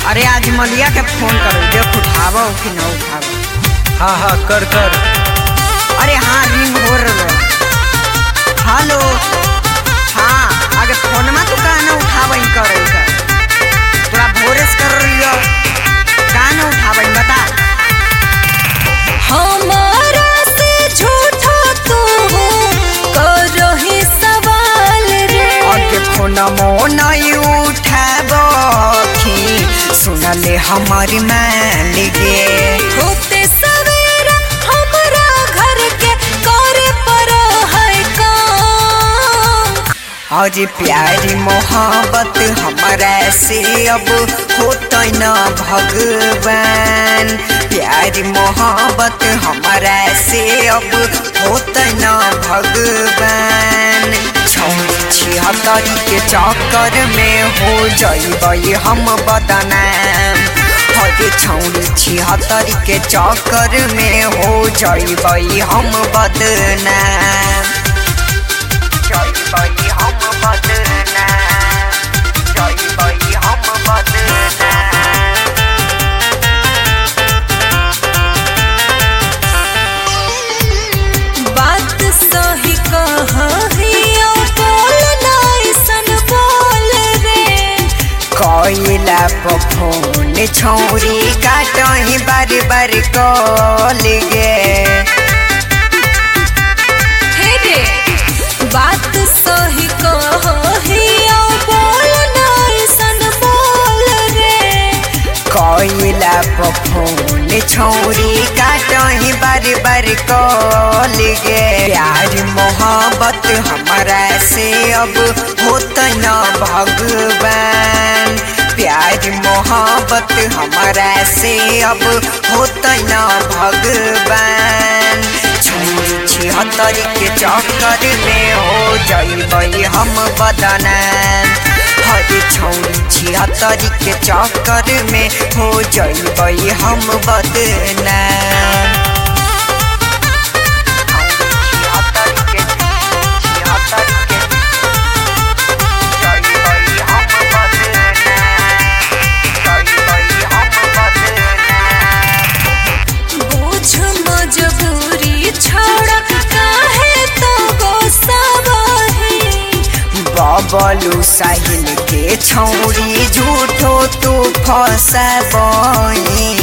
अरे आज मलिया के फोन करो, देख उठावो कि न उठावो। हाँ हाँ कर कर। अरे हाँ रिंग हो रहा। हेलो हाँ आगे फोन में तो का न उठावो करो का तोरा भोरेस कर रही हो का न उठावो बता। हमारा से झूठा तू करो ही सवाल रे। आगे फोन मो नहीं उठावो कि सुनले हमारी मान गे। होते सवेरा हमारा घर के करे पर है काम। और प्यारी मोहब्बत हमारा से अब होता न भगवान। प्यारी मोहब्बत हमारा से अब होता न भगवान। 76 के चक्कर में हो जाइबे हम बदनाम। हरे 76 के चक्कर में हो जाइबे हम बदनाम। जाइबे हम बदनाम। जाइबे हम बदनाम। बात सही कहियो बोल नाइसन बोल रे। कोइला पर फोन छौरी काटही बार बार कॉल गे। हे रे बात सही कहियो बोल नाइसन बोल रे। कोइला पर फोन छौरी काटही बार बार कॉल गे। प्यार मोहब्बत हमारा से अब होता न भगवान। प्यार मोहब्बत हमारा से अब होता न भगवान। 76 के चक्कर में हो जाइबे हम बदनाम। हरे 76 के चक्कर में हो जाइबे हम बदनाम। बुझ मजबूरी छोड़ काहे तो गोसा बही। बबलू साहिल के छौरी झूठो तू फंसाबही।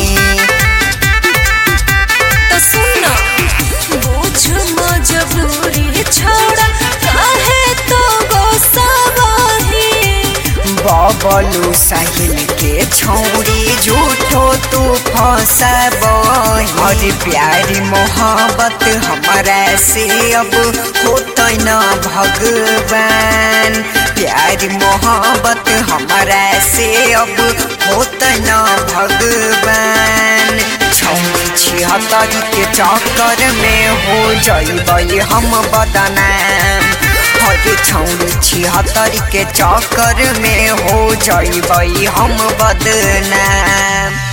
तो सुन बुझ मजबूरी छोड़ काहे तो गोसा बही। बबलू साहिल के छौरी झूठो तू फंसाबही। और प्यारी मोहब्बत हमारा से अब होता न भगवान। प्यारी मोहब्बत हमारा से अब होता न भगवान। 76 के चक्कर में हो जाइबे हम बदनाम। हरे 76 के चक्कर में हो जाइबे हम बदनाम।